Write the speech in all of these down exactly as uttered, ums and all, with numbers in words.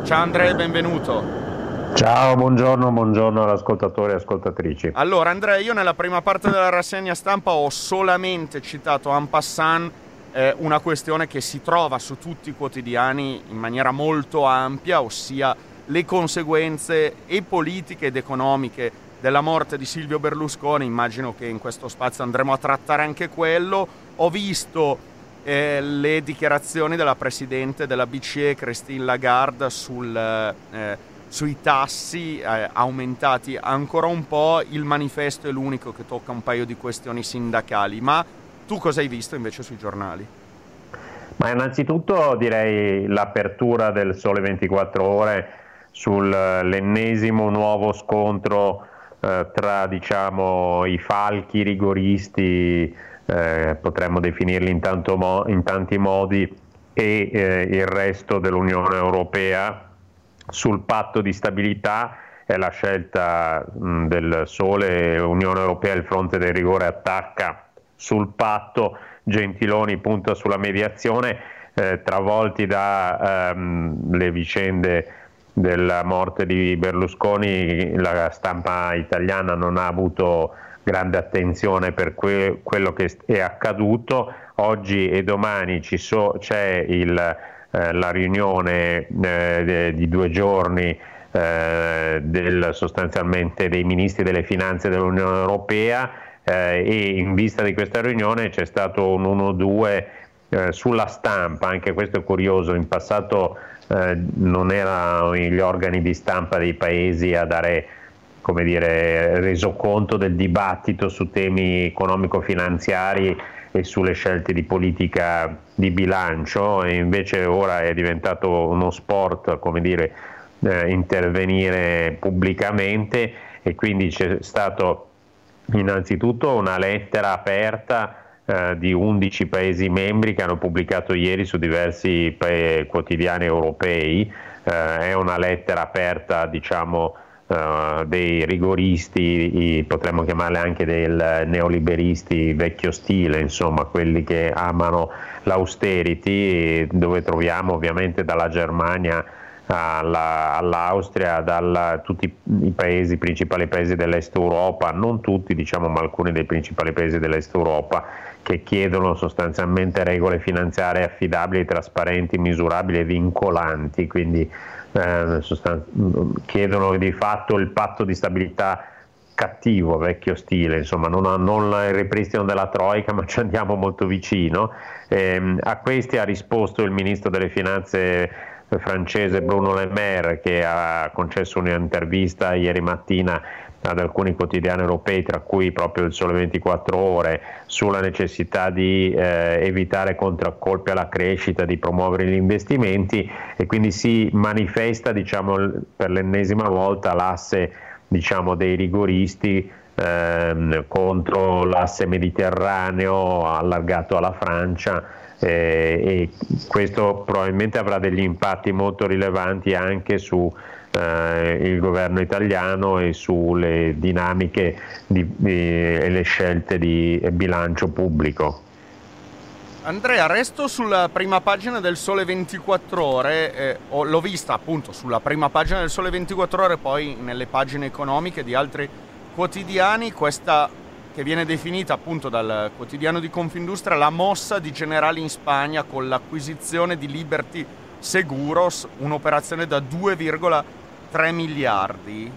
Ciao Andrea, benvenuto. Ciao, buongiorno, buongiorno all'ascoltatori e ascoltatrici. Allora Andrea, io nella prima parte della rassegna stampa ho solamente citato en passant eh, una questione che si trova su tutti i quotidiani in maniera molto ampia, ossia le conseguenze e politiche ed economiche della morte di Silvio Berlusconi. Immagino che in questo spazio andremo a trattare anche quello. Ho visto eh, le dichiarazioni della Presidente della B C E, Christine Lagarde, sul, eh, sui tassi eh, aumentati ancora un po'. Il manifesto è l'unico che tocca un paio di questioni sindacali, ma tu cosa hai visto invece sui giornali? Ma innanzitutto direi l'apertura del Sole ventiquattro Ore sull'ennesimo nuovo scontro eh, tra, diciamo, i falchi rigoristi, eh, potremmo definirli in, tanto mo- in tanti modi, e eh, il resto dell'Unione Europea sul patto di stabilità. È la scelta mh, del Sole. Unione Europea, il fronte del rigore attacca sul patto, Gentiloni punta sulla mediazione, eh, travolti da ehm, le vicende della morte di Berlusconi. La stampa italiana non ha avuto grande attenzione per que- quello che è accaduto. Oggi e domani ci so- c'è il, eh, la riunione eh, de- di due giorni eh, del, sostanzialmente dei ministri delle finanze dell'Unione Europea, eh, e in vista di questa riunione c'è stato un uno due eh, sulla stampa. Anche questo è curioso: in passato eh, non erano gli organi di stampa dei paesi a dare, come dire, resoconto del dibattito su temi economico-finanziari e sulle scelte di politica di bilancio, e invece ora è diventato uno sport, come dire, eh, intervenire pubblicamente. E quindi c'è stato innanzitutto una lettera aperta eh, di undici Paesi membri che hanno pubblicato ieri su diversi pa- quotidiani europei. Eh, è una lettera aperta, diciamo, eh, dei rigoristi, i, potremmo chiamarli anche del neoliberisti vecchio stile, insomma, quelli che amano l'austerity, dove troviamo ovviamente dalla Germania alla, all'Austria, da tutti i paesi, i principali paesi dell'Est Europa, non tutti, diciamo, ma alcuni dei principali paesi dell'Est Europa, che chiedono sostanzialmente regole finanziarie affidabili, trasparenti, misurabili e vincolanti. Quindi eh, sostan- chiedono di fatto il patto di stabilità cattivo, vecchio stile, insomma, non, non il ripristino della Troica, ma ci andiamo molto vicino. Eh, a questi ha risposto il ministro delle finanze francese Bruno Le Maire, che ha concesso un'intervista ieri mattina ad alcuni quotidiani europei, tra cui proprio il Sole ventiquattro Ore, sulla necessità di eh, evitare contraccolpi alla crescita, di promuovere gli investimenti, e quindi si manifesta, diciamo, per l'ennesima volta l'asse, diciamo, dei rigoristi ehm, contro l'asse mediterraneo allargato alla Francia. Eh, e questo probabilmente avrà degli impatti molto rilevanti anche su eh, il governo italiano e sulle dinamiche di, di, e le scelte di bilancio pubblico. Andrea, resto sulla prima pagina del Sole ventiquattro Ore, eh, ho, l'ho vista appunto sulla prima pagina del Sole ventiquattro Ore, poi nelle pagine economiche di altri quotidiani, questa che viene definita appunto dal quotidiano di Confindustria la mossa di Generali in Spagna con l'acquisizione di Liberty Seguros, un'operazione da due virgola tre miliardi.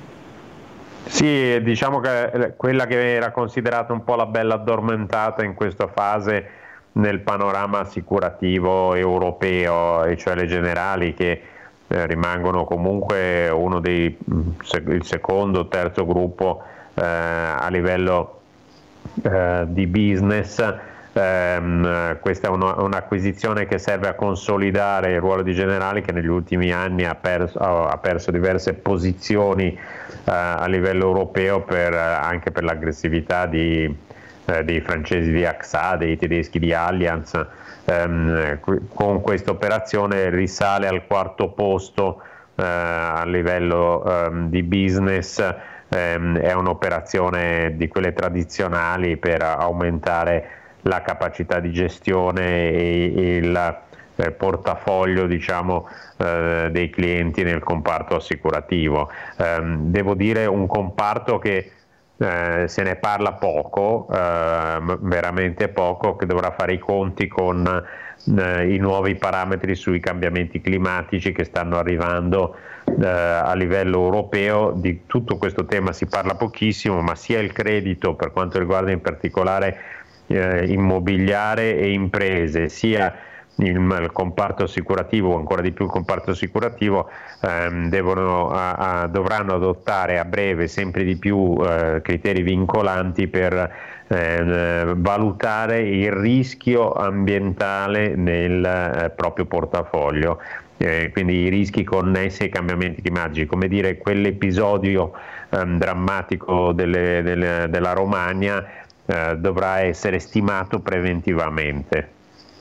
Sì, diciamo che quella che era considerata un po' la bella addormentata in questa fase nel panorama assicurativo europeo, e cioè le Generali, che eh, rimangono comunque uno dei il secondo, terzo gruppo eh, a livello eh, di business. Um, questa è uno, un'acquisizione che serve a consolidare il ruolo di Generali, che negli ultimi anni ha perso, ha perso diverse posizioni uh, a livello europeo, per, anche per l'aggressività di, uh, dei francesi di A X A, dei tedeschi di Allianz. Um, con questa operazione risale al quarto posto uh, a livello um, di business. Um, è un'operazione di quelle tradizionali per aumentare la capacità di gestione e il eh, portafoglio, diciamo, eh, dei clienti nel comparto assicurativo. Eh, devo dire un comparto che eh, se ne parla poco, eh, veramente poco, che dovrà fare i conti con eh, i nuovi parametri sui cambiamenti climatici che stanno arrivando eh, a livello europeo. Di tutto questo tema si parla pochissimo, ma sia il credito, per quanto riguarda in particolare eh, immobiliare e imprese, sia il, il comparto assicurativo, o ancora di più il comparto assicurativo, ehm, devono, a, a, dovranno adottare a breve sempre di più eh, criteri vincolanti per eh, valutare il rischio ambientale nel eh, proprio portafoglio. Eh, quindi i rischi connessi ai cambiamenti climatici, come dire quell'episodio ehm, drammatico delle, delle, della Romagna eh, dovrà essere stimato preventivamente.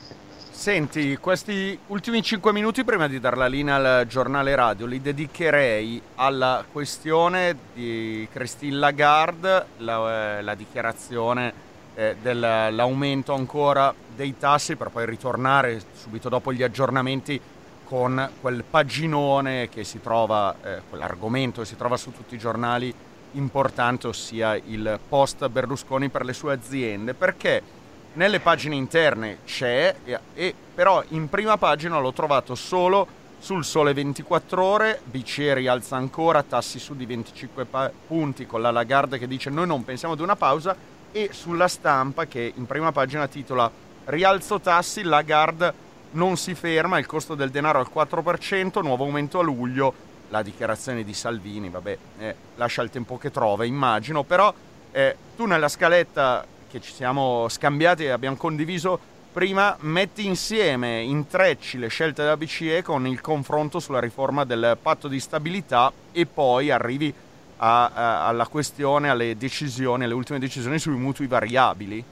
Senti, questi ultimi cinque minuti prima di dar la linea al giornale radio li dedicherei alla questione di Christine Lagarde, la, la dichiarazione eh, dell'aumento ancora dei tassi, per poi ritornare subito dopo gli aggiornamenti con quel paginone che si trova, eh, quell'argomento che si trova su tutti i giornali importante, ossia il post Berlusconi per le sue aziende, perché nelle pagine interne c'è, e, e però in prima pagina l'ho trovato solo sul Sole ventiquattro Ore. B C E rialza ancora, tassi su di venticinque pa- punti, con la Lagarde che dice noi non pensiamo ad una pausa, e sulla Stampa che in prima pagina titola rialzo tassi, Lagarde non si ferma, il costo del denaro al quattro per cento, nuovo aumento a luglio, la dichiarazione di Salvini, vabbè, eh, lascia il tempo che trova, immagino, però eh, tu nella scaletta che ci siamo scambiati e abbiamo condiviso prima, metti insieme, intrecci le scelte della B C E con il confronto sulla riforma del patto di stabilità, e poi arrivi a, a, alla questione, alle decisioni, alle ultime decisioni sui mutui variabili.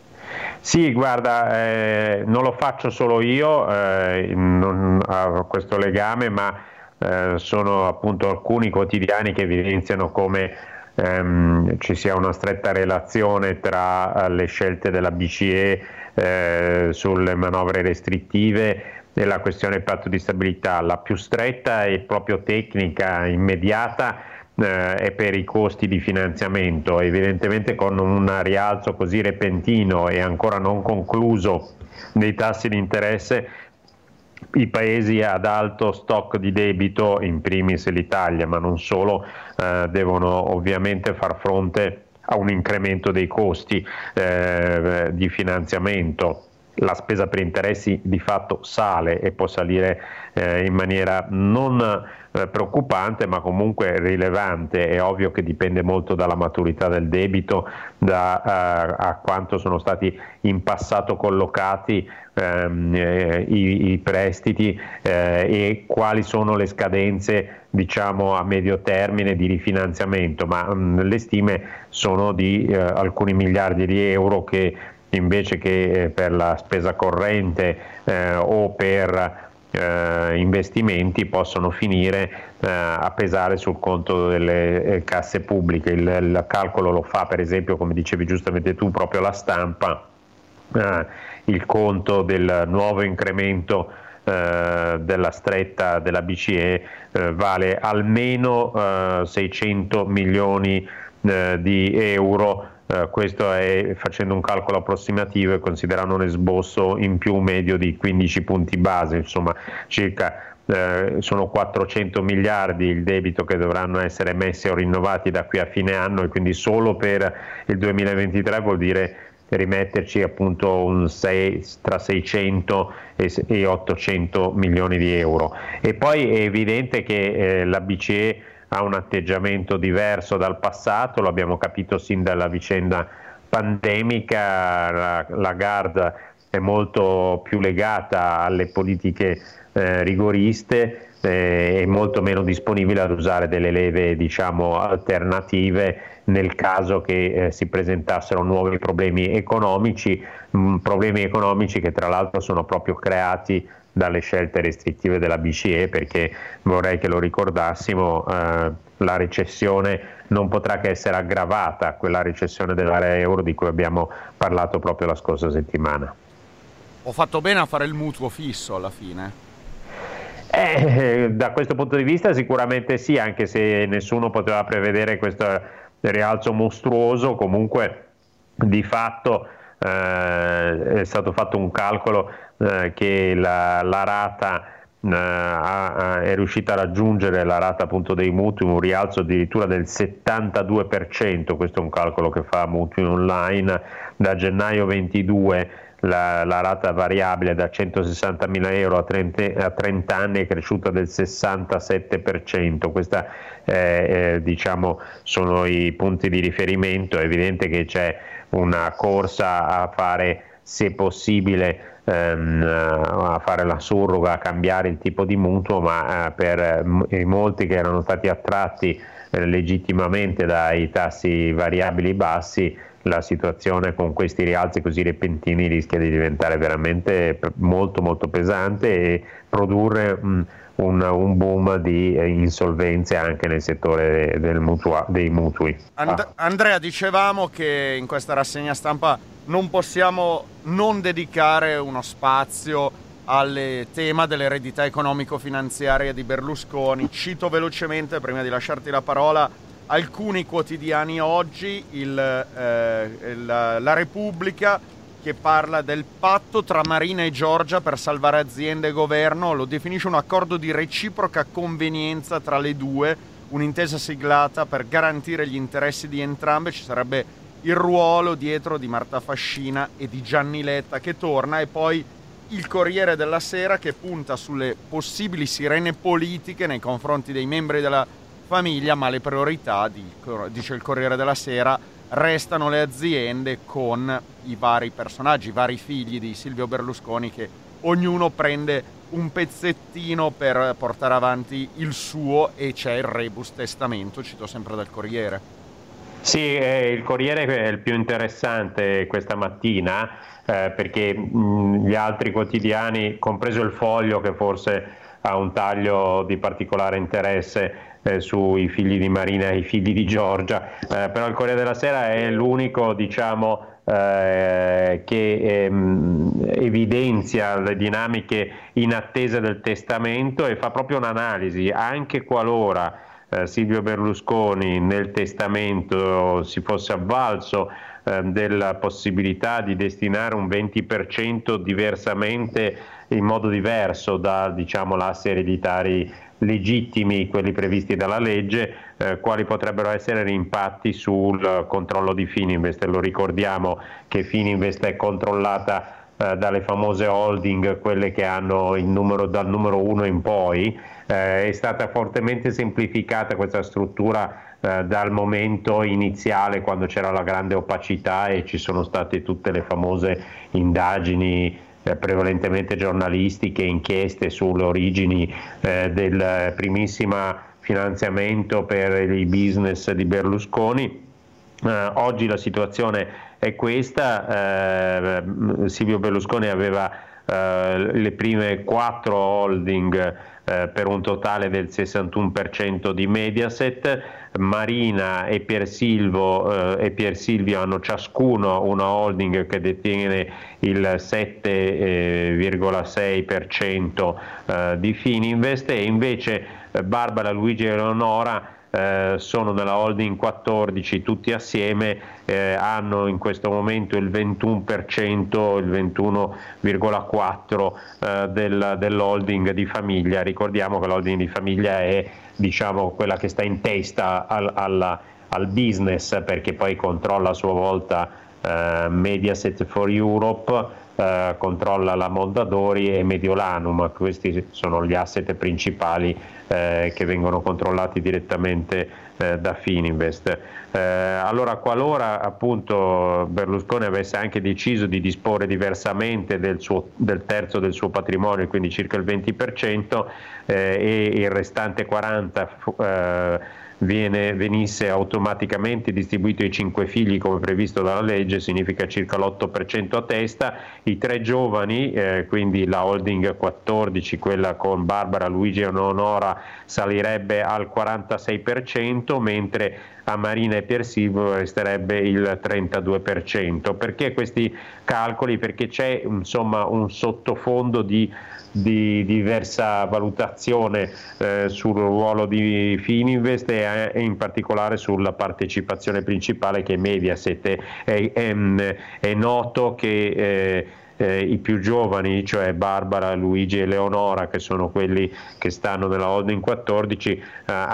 Sì, guarda, eh, non lo faccio solo io, eh, non ho questo legame, ma eh, sono appunto alcuni quotidiani che evidenziano come ehm, ci sia una stretta relazione tra le scelte della B C E eh, sulle manovre restrittive e la questione del patto di stabilità. La più stretta e proprio tecnica, immediata, eh, è per i costi di finanziamento. Evidentemente con un rialzo così repentino e ancora non concluso dei tassi di interesse, i paesi ad alto stock di debito, in primis l'Italia, ma non solo, eh, devono ovviamente far fronte a un incremento dei costi eh, di finanziamento. La spesa per interessi di fatto sale e può salire eh, in maniera non eh, preoccupante, ma comunque rilevante. È ovvio che dipende molto dalla maturità del debito, da eh, a quanto sono stati in passato collocati ehm, eh, i, i prestiti eh, e quali sono le scadenze, diciamo, a medio termine di rifinanziamento, ma mh, le stime sono di eh, alcuni miliardi di euro che invece che per la spesa corrente eh, o per eh, investimenti possono finire eh, a pesare sul conto delle eh, casse pubbliche. Il, il calcolo lo fa, per esempio, come dicevi giustamente tu, proprio la Stampa, eh, il conto del nuovo incremento eh, della stretta della B C E eh, vale almeno eh, seicento milioni eh, di euro. Uh, questo è facendo un calcolo approssimativo e considerando un esborso in più medio di quindici punti base, insomma circa uh, sono quattrocento miliardi il debito che dovranno essere messi o rinnovati da qui a fine anno, e quindi solo per il duemilaventitré vuol dire rimetterci appunto un sei, tra seicento e ottocento milioni di euro. E poi è evidente che eh, la B C E ha un atteggiamento diverso dal passato, lo abbiamo capito sin dalla vicenda pandemica. La Lagarde è molto più legata alle politiche eh, rigoriste eh, e molto meno disponibile ad usare delle leve, diciamo, alternative nel caso che eh, si presentassero nuovi problemi economici, mh, problemi economici che tra l'altro sono proprio creati dalle scelte restrittive della B C E, perché vorrei che lo ricordassimo, eh, la recessione non potrà che essere aggravata, quella recessione dell'area euro di cui abbiamo parlato proprio la scorsa settimana. Ho fatto bene a fare il mutuo fisso alla fine? Eh, da questo punto di vista sicuramente sì, anche se nessuno poteva prevedere questo rialzo mostruoso. Comunque di fatto eh, è stato fatto un calcolo eh, che la, la rata eh, ha, è riuscita a raggiungere, la rata appunto dei mutui, un rialzo addirittura del settantadue per cento. Questo è un calcolo che fa Mutui Online. Da gennaio ventidue La, la rata variabile da centosessantamila euro a trenta, a trenta anni è cresciuta del sessantasette per cento. Questi eh, eh, diciamo, sono i punti di riferimento. È evidente che c'è una corsa a fare, se possibile, ehm, a fare la surroga, a cambiare il tipo di mutuo, ma eh, per eh, molti che erano stati attratti eh, legittimamente dai tassi variabili bassi, la situazione con questi rialzi così repentini rischia di diventare veramente molto molto pesante e produrre un, un, un boom di insolvenze anche nel settore del mutua, dei mutui. And- Andrea, dicevamo che in questa rassegna stampa non possiamo non dedicare uno spazio al tema dell'eredità economico-finanziaria di Berlusconi. Cito velocemente, prima di lasciarti la parola, alcuni quotidiani oggi, il, eh, il, la Repubblica, che parla del patto tra Marina e Giorgia per salvare aziende e governo, lo definisce un accordo di reciproca convenienza tra le due, un'intesa siglata per garantire gli interessi di entrambe. Ci sarebbe il ruolo dietro di Marta Fascina e di Gianni Letta che torna, e poi il Corriere della Sera che punta sulle possibili sirene politiche nei confronti dei membri della famiglia, ma le priorità, dice il Corriere della Sera, restano le aziende con i vari personaggi, i vari figli di Silvio Berlusconi, che ognuno prende un pezzettino per portare avanti il suo, e c'è il rebus testamento, cito sempre dal Corriere. Sì, eh, il Corriere è il più interessante questa mattina, eh, perché mh, gli altri quotidiani, compreso il Foglio, che forse ha un taglio di particolare interesse Eh, sui figli di Marina e i figli di Giorgia, eh, però il Corriere della Sera è l'unico, diciamo, eh, che ehm, evidenzia le dinamiche in attesa del testamento e fa proprio un'analisi. Anche qualora eh, Silvio Berlusconi nel testamento si fosse avvalso eh, della possibilità di destinare un venti per cento diversamente, in modo diverso da, diciamo, l'asse ereditari legittimi, quelli previsti dalla legge, eh, quali potrebbero essere gli impatti sul controllo di Fininvest. Lo ricordiamo che Fininvest è controllata eh, dalle famose holding, quelle che hanno il numero dal numero uno in poi. Eh, è stata fortemente semplificata questa struttura eh, dal momento iniziale, quando c'era la grande opacità e ci sono state tutte le famose indagini prevalentemente giornalistiche, inchieste sulle origini eh, del primissimo finanziamento per i business di Berlusconi. Eh, oggi la situazione è questa. eh, Silvio Berlusconi aveva eh, le prime quattro holding eh, per un totale del sessantuno per cento di Mediaset. Marina e Pier Silvio, eh, e Pier Silvio hanno ciascuno una holding che detiene il sette virgola sei per cento eh, di Fininvest, e invece eh, Barbara, Luigi e Eleonora eh, sono nella holding quattordici, tutti assieme eh, hanno in questo momento il ventuno per cento, il ventuno virgola quattro per cento eh, del, dell'holding di famiglia. Ricordiamo che l'holding di famiglia è, diciamo, quella che sta in testa al, al, al business, perché poi controlla a sua volta eh, Mediaset for Europe, eh, controlla la Mondadori e Mediolanum. Questi sono gli asset principali eh, che vengono controllati direttamente eh, da Fininvest. Eh, allora, qualora appunto Berlusconi avesse anche deciso di disporre diversamente del, suo, del terzo del suo patrimonio, quindi circa il venti per cento, eh, e il restante quaranta per cento viene, venisse automaticamente distribuito ai cinque figli come previsto dalla legge, significa circa l'otto per cento a testa. I tre giovani, eh, quindi la holding quattordici, quella con Barbara, Luigi e Eleonora, salirebbe al quarantasei per cento, mentre a Marina e Pier Silvio resterebbe il trentadue per cento. Perché questi calcoli? Perché c'è insomma un sottofondo di di diversa valutazione eh, sul ruolo di Fininvest e, e in particolare sulla partecipazione principale che è Mediaset. È, è, è noto che eh, eh, i più giovani, cioè Barbara, Luigi e Leonora, che sono quelli che stanno nella holding quattordici, eh,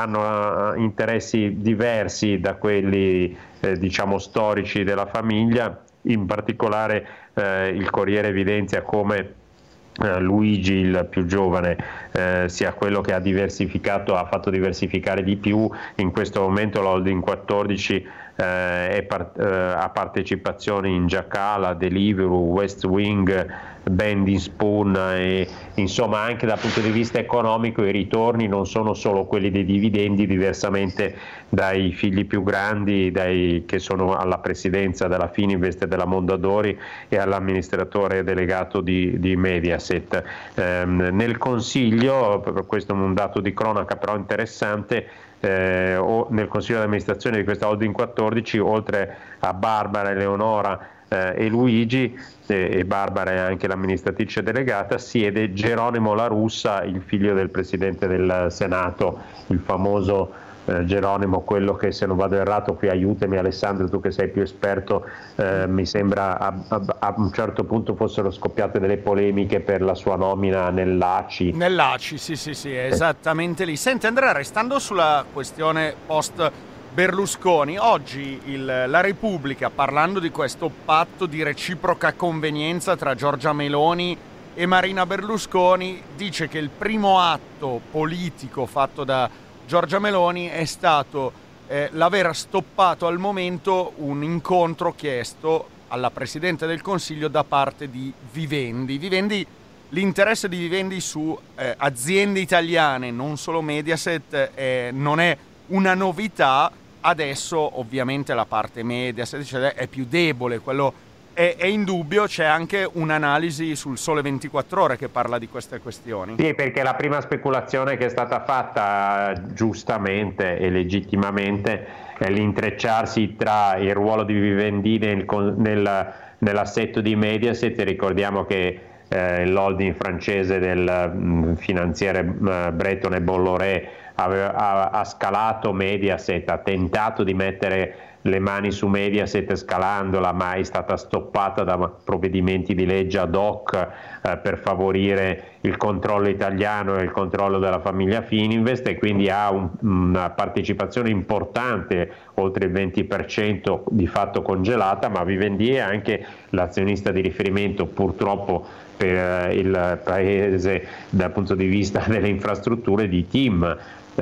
hanno interessi diversi da quelli eh, diciamo storici della famiglia. In particolare eh, il Corriere evidenzia come Uh, Luigi, il più giovane, eh, sia quello che ha diversificato, ha fatto diversificare di più. In questo momento la holding quattordici eh, è part- eh, ha partecipazioni in Giacala, Deliveroo, West Wing, Bending Spoon e insomma anche dal punto di vista economico i ritorni non sono solo quelli dei dividendi, diversamente dai figli più grandi, dai, che sono alla presidenza della Fininvest e della Mondadori e all'amministratore delegato di, di Mediaset. Ehm, nel consiglio, questo è un dato di cronaca però interessante, eh, o nel consiglio di amministrazione di questa holding quattordici, oltre a Barbara, Eleonora eh, e Luigi, eh, e Barbara è anche l'amministratrice delegata, siede Geronimo La Russa, il figlio del presidente del Senato, il famoso Eh, Geronimo, quello che, se non vado errato, qui aiutami Alessandro, tu che sei più esperto, eh, mi sembra a, a, a un certo punto fossero scoppiate delle polemiche per la sua nomina nell'A C I. Nell'A C I, sì sì sì, è esattamente lì. Senti Andrea, restando sulla questione post Berlusconi, oggi il, la Repubblica, parlando di questo patto di reciproca convenienza tra Giorgia Meloni e Marina Berlusconi, dice che il primo atto politico fatto da Giorgia Meloni è stato eh, l'aver stoppato al momento un incontro chiesto alla Presidente del Consiglio da parte di Vivendi. Vivendi, l'interesse di Vivendi su eh, aziende italiane, non solo Mediaset, eh, non è una novità. Adesso ovviamente la parte Mediaset cioè, è più debole, quello è, è indubbio. C'è anche un'analisi sul Sole ventiquattro Ore che parla di queste questioni. Sì, perché la prima speculazione che è stata fatta giustamente e legittimamente è l'intrecciarsi tra il ruolo di Vivendi nel, nel, nell'assetto di Mediaset. Ricordiamo che eh, l'holding francese del mh, finanziere mh, Breton e Bolloré aveva, ha, ha scalato Mediaset, ha tentato di mettere le mani su Mediaset scalandola, ma è stata stoppata da provvedimenti di legge ad hoc eh, per favorire il controllo italiano e il controllo della famiglia Fininvest, e quindi ha un, una partecipazione importante, oltre il venti per cento di fatto congelata, ma Vivendi è anche l'azionista di riferimento purtroppo per il paese dal punto di vista delle infrastrutture di TIM.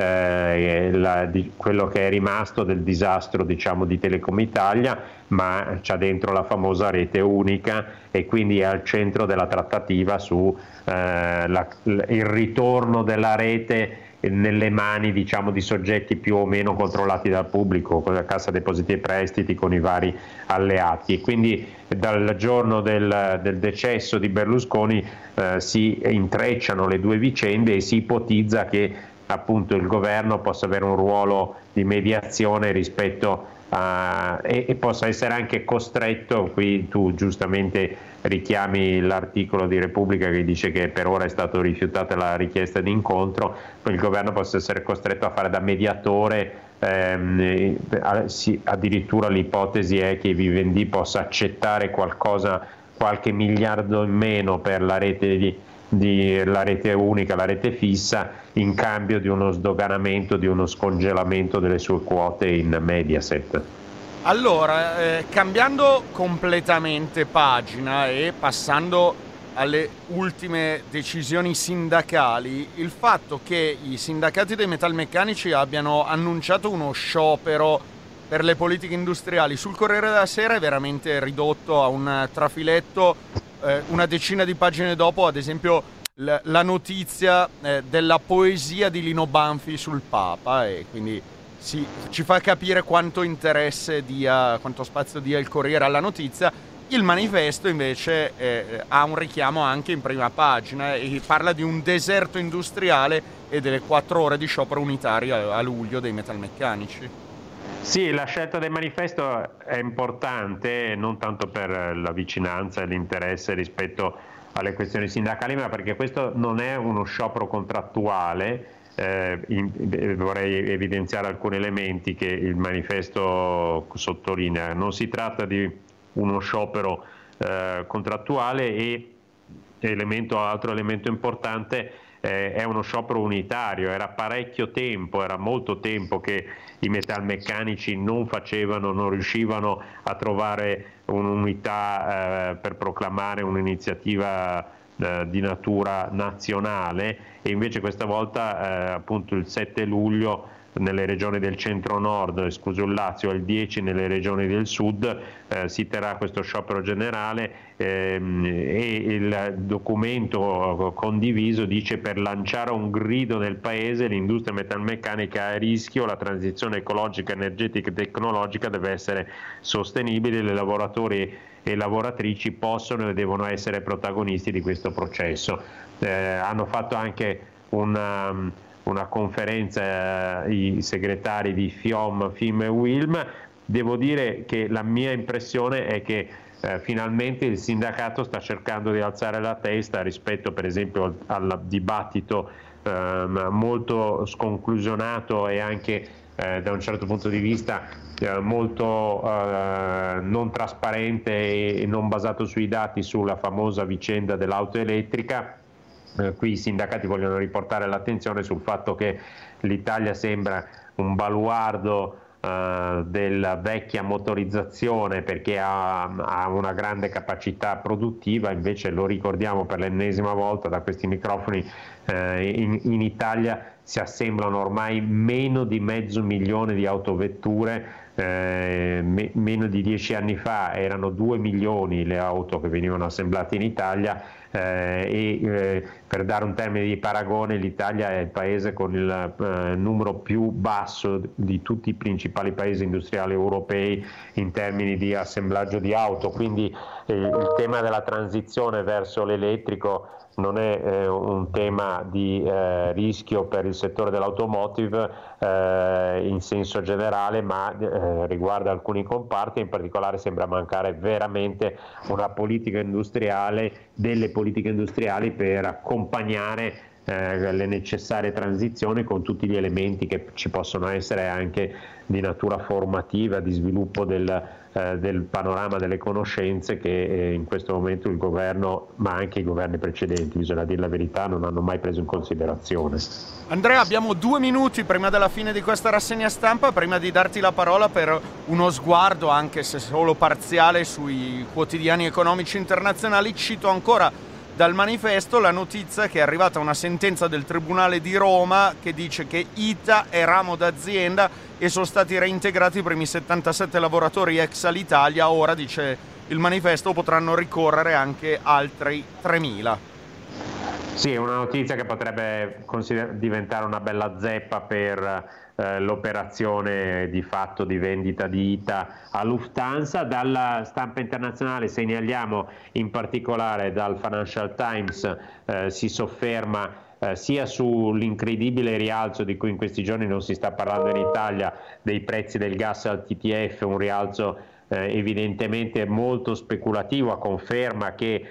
Eh, la, di, quello che è rimasto del disastro diciamo di Telecom Italia, ma c'ha dentro la famosa rete unica e quindi è al centro della trattativa su eh, la, il ritorno della rete nelle mani diciamo di soggetti più o meno controllati dal pubblico, con la Cassa Depositi e Prestiti, con i vari alleati. E quindi dal giorno del, del decesso di Berlusconi eh, si intrecciano le due vicende e si ipotizza che appunto il governo possa avere un ruolo di mediazione rispetto a, e, e possa essere anche costretto, qui tu giustamente richiami l'articolo di Repubblica che dice che per ora è stata rifiutata la richiesta di incontro, poi il governo possa essere costretto a fare da mediatore. Ehm, addirittura l'ipotesi è che Vivendi possa accettare qualcosa, qualche miliardo in meno per la rete di di la rete unica, la rete fissa, in cambio di uno sdoganamento, di uno scongelamento delle sue quote in Mediaset. Allora, eh, cambiando completamente pagina e passando alle ultime decisioni sindacali, il fatto che i sindacati dei metalmeccanici abbiano annunciato uno sciopero per le politiche industriali sul Corriere della Sera è veramente ridotto a un trafiletto. Eh, una decina di pagine dopo, ad esempio, l- la notizia eh, della poesia di Lino Banfi sul Papa, e quindi Sì, ci fa capire quanto interesse dia, quanto spazio dia il Corriere alla notizia. Il Manifesto invece eh, ha un richiamo anche in prima pagina e parla di un deserto industriale e delle quattro ore di sciopero unitario a, a luglio dei metalmeccanici. Sì, la scelta del Manifesto è importante non tanto per la vicinanza e l'interesse rispetto alle questioni sindacali, ma perché questo non è uno sciopero contrattuale. Eh, in, vorrei evidenziare alcuni elementi che il Manifesto sottolinea. Non si tratta di uno sciopero eh, contrattuale e elemento, altro elemento importante eh, è uno sciopero unitario. Era parecchio tempo, era molto tempo che i metalmeccanici non facevano, non riuscivano a trovare un'unità eh, per proclamare un'iniziativa di natura nazionale, e invece questa volta eh, appunto il sette luglio nelle regioni del centro-nord, escluso il Lazio, e il dieci nelle regioni del sud eh, si terrà questo sciopero generale ehm, e il documento condiviso dice: per lanciare un grido nel paese l'industria metalmeccanica è a rischio, la transizione ecologica, energetica e tecnologica deve essere sostenibile, i lavoratori e lavoratrici possono e devono essere protagonisti di questo processo. Eh, hanno fatto anche una, una conferenza eh, i segretari di FIOM, FIM e WILM. Devo dire che la mia impressione è che eh, finalmente il sindacato sta cercando di alzare la testa rispetto per esempio al, al dibattito eh, molto sconclusionato e anche eh, da un certo punto di vista eh, molto eh, non trasparente e non basato sui dati sulla famosa vicenda dell'auto elettrica. Eh, qui i sindacati vogliono riportare l'attenzione sul fatto che l'Italia sembra un baluardo eh, della vecchia motorizzazione perché ha, ha una grande capacità produttiva, invece lo ricordiamo per l'ennesima volta da questi microfoni, eh, in, in Italia si assemblano ormai meno di mezzo milione di autovetture. Eh, me, meno di dieci anni fa erano due milioni le auto che venivano assemblate in Italia eh, e eh, per dare un termine di paragone l'Italia è il paese con il eh, numero più basso di tutti i principali paesi industriali europei in termini di assemblaggio di auto, quindi eh, il tema della transizione verso l'elettrico non è eh, un tema di eh, rischio per il settore dell'automotive eh, in senso generale, ma eh, riguarda alcuni comparti, in particolare sembra mancare veramente una politica industriale, delle politiche industriali per accompagnare eh, le necessarie transizioni con tutti gli elementi che ci possono essere anche di natura formativa, di sviluppo del Eh, del panorama delle conoscenze che eh, in questo momento il governo, ma anche i governi precedenti, bisogna dire la verità, non hanno mai preso in considerazione. Andrea, abbiamo due minuti prima della fine di questa rassegna stampa, prima di darti la parola per uno sguardo, anche se solo parziale, sui quotidiani economici internazionali. Cito ancora dal Manifesto la notizia che è arrivata una sentenza del Tribunale di Roma che dice che I T A è ramo d'azienda e sono stati reintegrati i primi settantasette lavoratori ex Alitalia. Ora, dice il Manifesto, potranno ricorrere anche altri tremila. Sì, è una notizia che potrebbe consider- diventare una bella zeppa per eh, l'operazione di fatto di vendita di I T A a Lufthansa. Dalla stampa internazionale segnaliamo in particolare dal Financial Times eh, si sofferma Eh, sia sull'incredibile rialzo di cui in questi giorni non si sta parlando in Italia dei prezzi del gas al T T F, un rialzo eh, evidentemente molto speculativo, a conferma che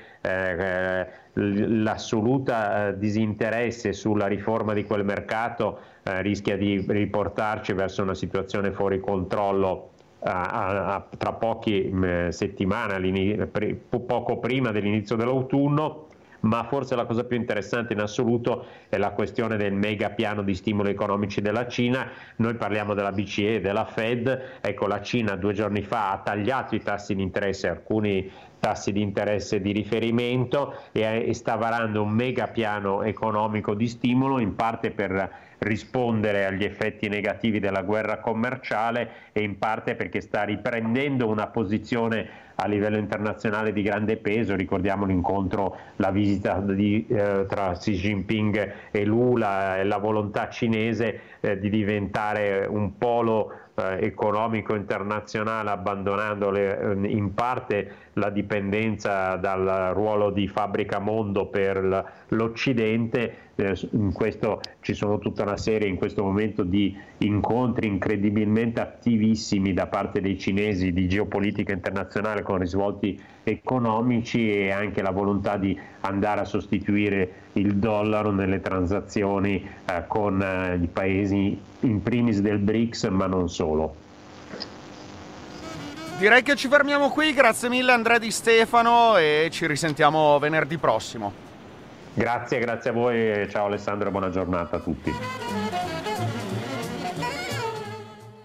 eh, l'assoluta eh, disinteresse sulla riforma di quel mercato eh, rischia di riportarci verso una situazione fuori controllo a, a, a, tra poche settimane, pre, poco prima dell'inizio dell'autunno. Ma forse la cosa più interessante in assoluto è la questione del mega piano di stimoli economici della Cina. Noi parliamo della B C E e della Fed, ecco, la Cina due giorni fa ha tagliato i tassi di interesse, alcuni tassi di interesse di riferimento, e, e sta varando un mega piano economico di stimolo, in parte per rispondere agli effetti negativi della guerra commerciale e in parte perché sta riprendendo una posizione a livello internazionale di grande peso. Ricordiamo l'incontro, la visita di, eh, tra Xi Jinping e Lula e la volontà cinese eh, di diventare un polo eh, economico internazionale, abbandonando le, in parte la dipendenza dal ruolo di fabbrica mondo per l'Occidente. In questo ci sono tutta una serie in questo momento di incontri incredibilmente attivissimi da parte dei cinesi di geopolitica internazionale con risvolti economici, e anche la volontà di andare a sostituire il dollaro nelle transazioni eh, con eh, i paesi in primis del BRICS, ma non solo. Direi che ci fermiamo qui, grazie mille Andrea Di Stefano e ci risentiamo venerdì prossimo. Grazie, grazie a voi, ciao Alessandro e buona giornata a tutti.